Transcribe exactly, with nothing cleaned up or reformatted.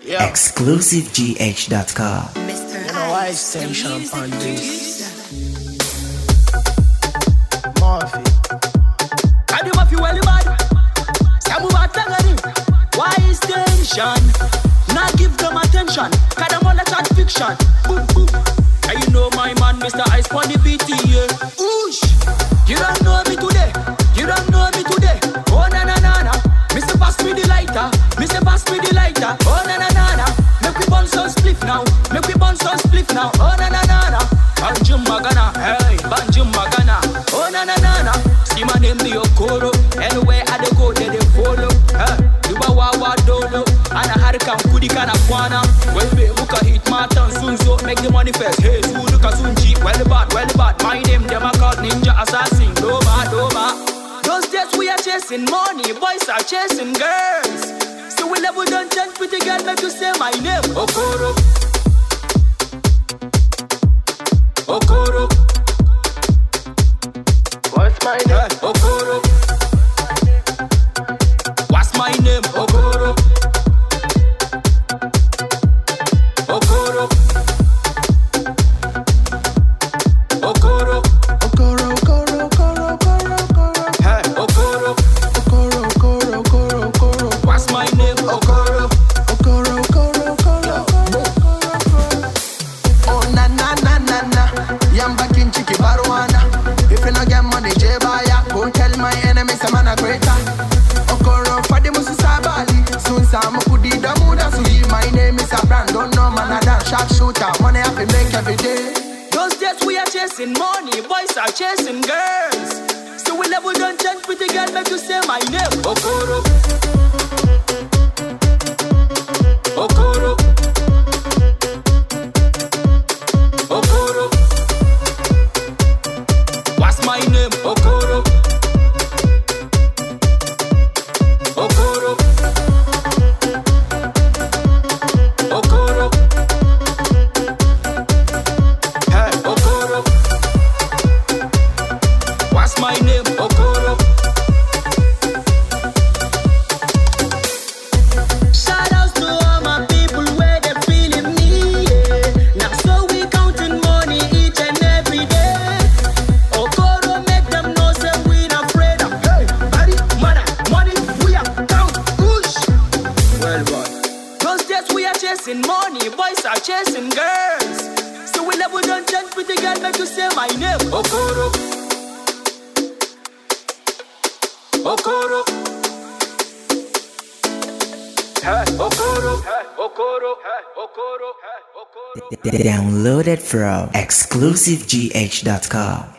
Yeah. exclusive g h dot com. You know why extension on this? Murphy. I do Murphy well bad. Samu batangani. Why is tension? Not give them attention. Cause them all a chat fiction. Boom boom. And you know my man, Mister Ice on the B T, yeah. Oosh. You don't know me today. You don't know me today. Oh na na na na. Mister Pass me the lighter. Mister Pass me the lighter. Oh na na na na. Make we bounce on spliff now. Make we bounce on spliff now. Oh na na na na. Banjum Magana. Hey, Banjum Magana. Oh na na na na. See my name be Okoro. Anywhere I dey go, they dey follow. Hey, Duba Wawa Dodo. And a Harikam Kudi Kana Kwana. Well, be Muka hit Martin Sunzo. Make the money first. Hey, Suduka Sunji. Well bad, well bad. My name them a called Ninja Assassin. Doma, Doma. Those days we are chasing money, boys are chasing girls. So we level don't change pretty girl, make you say my name. Okoro. Okoro. What's my name? Hey, Okoro. What's my name? Okoro. Okoro. Okoro. Okoro, Okoro, Okoro, Okoro, Okoro. Hey, Okoro. Okoro, Okoro, Okoro, Okoro. What's my name? Okoro. Okoro, Okoro, Okoro, Okoro, Okoro. Oh na na na na na. Yamba kinchiki baruana. If you no get money, J Baya. Go tell my enemies I'm an a greater. Okoro for the musu sabali. Soon some kudi damuda suyi. My name is a brand. Don't know man a dance sharp shooter. Money I fi make every day. Those days we are chasing money, boys are chasing girls. So we level don't change pretty girl, make you say my name. Okoro. Okoro. Okoro. What's my name? Okoro. Okoro. Okoro. Hey, Okoro. What's my name? Okoro. Shout outs to all my people where they feeling me, yeah. Now so we counting money each and every day. Okoro make them know say we not afraid of. Hey, body, money, money, we are count, push. Well, boy. Those days we are chasing money, boys are chasing girls. So we level don't change pretty girl, make you say my name. Okoro. Okoro. Hey, Okoro. Hey, Okoro. Hey, Okoro. Hey, Okoro. Downloaded from exclusive g h dot com.